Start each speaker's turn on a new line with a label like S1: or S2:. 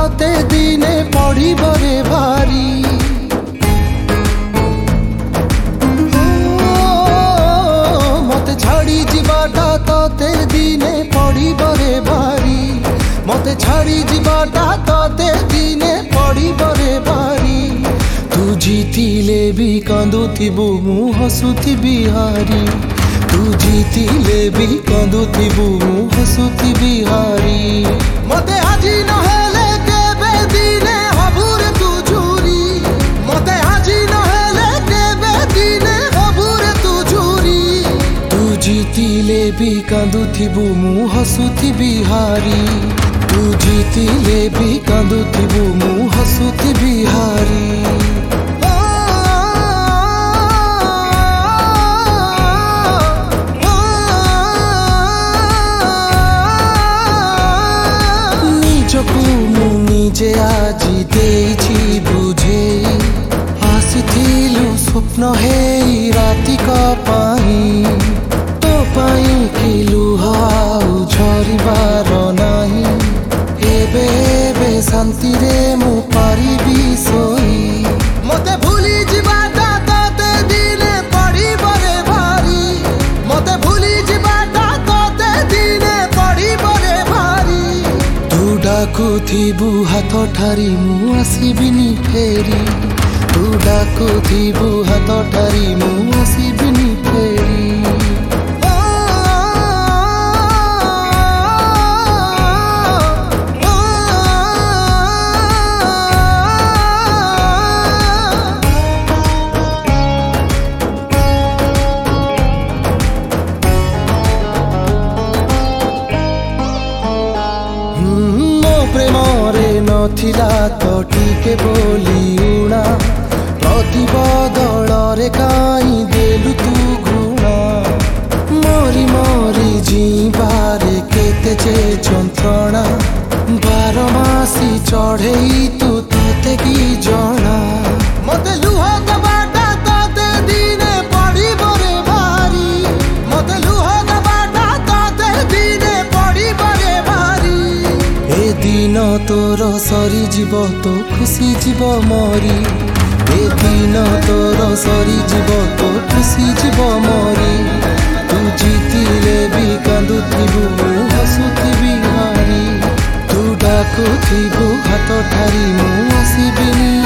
S1: तते दिने पड़िब रे भारी। मते छाड़ी जीवाटा तते दिने पड़िब रे भारी। मते छाड़ी जीवाटा तते दिने पड़िब रे भारी। तू जीतिले भी कांदुथिबु मु हसुथिबि हारी। तू जीतिले भी कांदुथिबु मु हसुथिबि हारी। मते आजी नहेले केबे दिने हबुरे तू झुरी। मते आजी नहेले केबे दिने हबुरे तू झुरी। तू जीतिले भी कांदुथिबु मु हसुथिबि हारी। तू जीतिले भी कांदुथिबु मु हसुथिबि हारी। निजे आजी देइछि बुझे आसिथिलु स्वप्न हे राति का पाई। तो पाई कि लुह आउ झरिबार नाही। एबे एबे शांति रे मु पारिबि सोई। मते भूली जीवाटा तते दिने पड़िब रे भारी। मते भूली जीवाटा तते दिने पड़िब रे भारी। तू डाकुथिबु हाथ ठारी मु आसिबिनी फेरी। तू डाकुथिबु हाथ ठारी मु आसिबिनी फेरी। प्रेमरे नथिला तो टिके बोली उणा। प्रति बदलरे काई देलु तू घुणा। मरी मरी जीवारे केते जे जंत्रणा। 12 मासी चढ़ेई तू तते की जणा। मते लुह कबाटा तते दिने पड़िब रे भारी। मते लुह कबाटा तते दिने पड़िब रे भारी। ए दिन तोर सरी जीव तो खुशी जीव मरी। ए दिन तोर सरी जीव तो खुशी जीव मरी। तू जीतिले भी कांदुथिबु मु हसुथिबि हारी। तू डाकुथिबु हाथ ठारी मु आसिबिनी